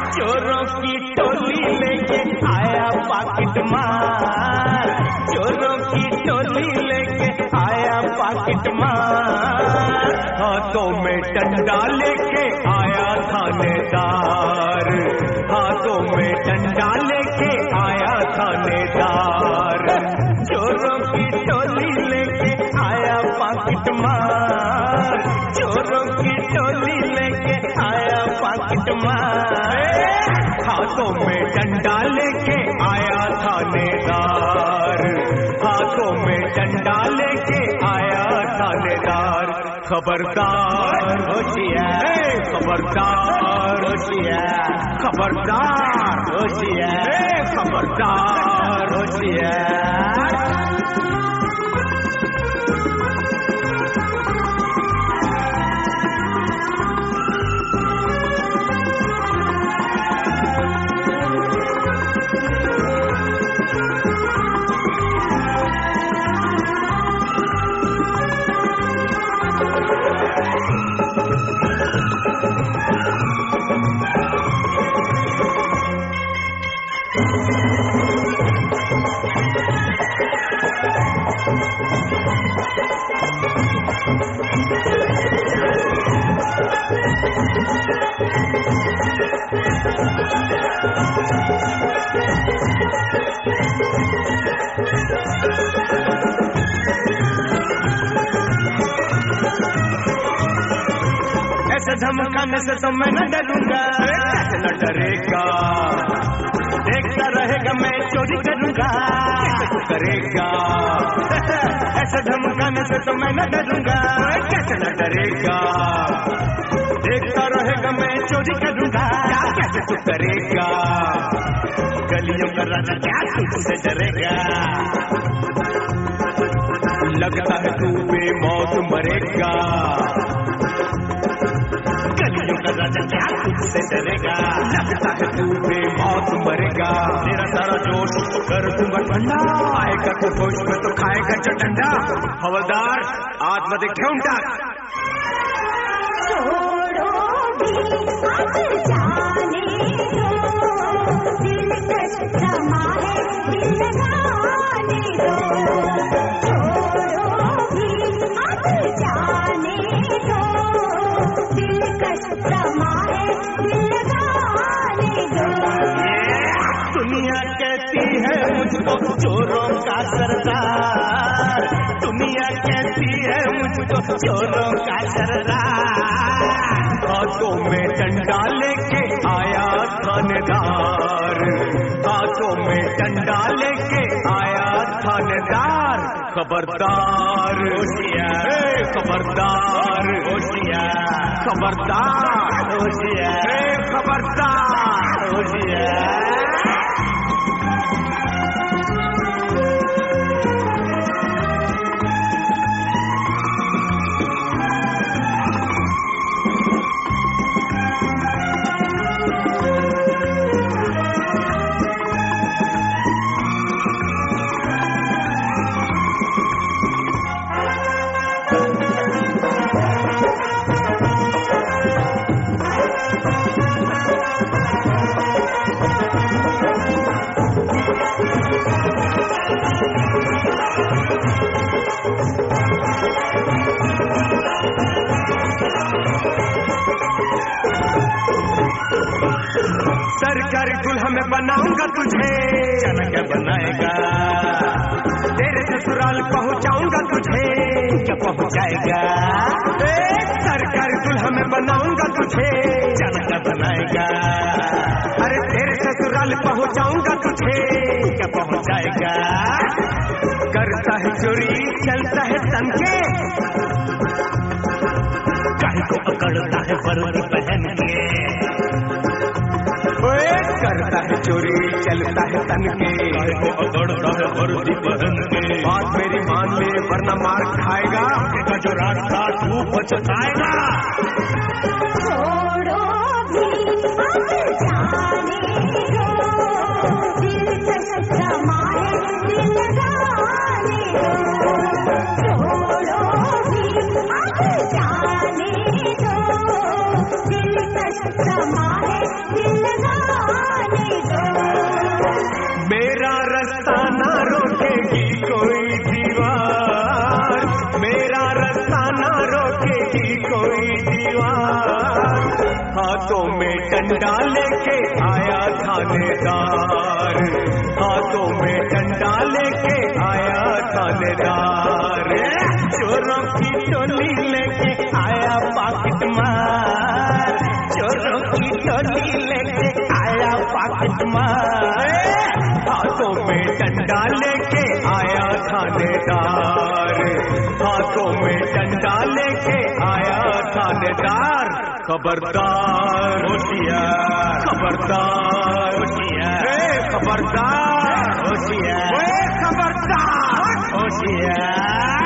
चोरों की टोली लेके आया पाकिट मार, चोरों की टोली लेके आया पाकिट मार, हाथों में डंडा लेके आया थानेदार, हाथों में डंडा लेके आया थानेदार, चोरों की टोली लेके आया पाकिट मार, चोरों की टोली लेके आया पाकिट मार, हाथों में डंडा लेके आया थानेदार, हाथों में डंडा लेके आया थानेदार। खबरदार होशियार, खबरदार होशियार, खबरदार होशियार, खबरदार होशियार। ऐसे धमकाने से तो मैं न डरूंगा, कैसे न डरेगा, देखता रहेगा मैं चोरी करूंगा, कैसे तू करेगा। ऐसे धमकाने से तो मैं न डरूंगा, कैसे न डरेगा, देखता रहेगा मैं चोरी करूंगा, कैसे तू करेगा। गलियों का राजा क्या तुझसे डरेगा, लगता है तू बेमौत मरेगा, गलियों का राजा क्या तुझसे डरेगा, लगता है तू बेमौत मरेगा। तेरा सारा जोश कर दूंगा ठंडा, आएगा तो होश में तो खाएगा जो डंडा। हवलदार आत्मदे क्यों डाक, छोड़ो भी अब जाने दो, दिलकश समा है दिल लगाने दो, छोड़ो भी अब जाने दो, दिलकश समा है दिल लगाने दो। दुनिया कहती है मुझको चोरों का सरदार, दुनिया कहती है मुझको चोरों का सरदार, हाथों में डंडा लेके आया थानेदार, हाथों में डंडा लेके आया थानेदार। खबरदार होशियार, खबरदार होशियार, खबरदार होशियार, खबरदार होशियार। सरकारी दुल्हा में बनाऊंगा तुझे, जाना क्या बनाएगा, तेरे ससुराल पहुंचाऊंगा तुझे, क्या पहुंचाएगा। सरकारी दुल्हा में बनाऊंगा तुझे, जाना क्या बनाएगा, अरे तेरे ससुराल पहुंचाऊंगा तुझे, क्या पहुंचाएगा। करता है चोरी चलता है तन के, काहे को अकड़ता है वर्दी पहन के, करता है चोरी चलता है तन के, काहे को अकड़ता है वर्दी पहन के। बात मेरी मान ले वरना मार खाएगा, का जो रास्ता तू पछताएगा। छोड़ो भी अब जाने दो, दिलकश समा है दिल लगाने दो, छोड़ो भी अब जाने दो, दिलकश समा है दिल लगाने दो। आया थानेदार, हाथों में डंडा लेके आया थानेदार। चोरों की टोली लेके आया पाकिट मार, चोरों की टोली लेके आया पाकिट मार। हाथों में डंडा लेके आया थानेदार, हाथों में डंडा लेके आया थानेदार। खबरदार होशियार, खबरदार होशियार, खबरदार होशियार, खबरदार होशियार।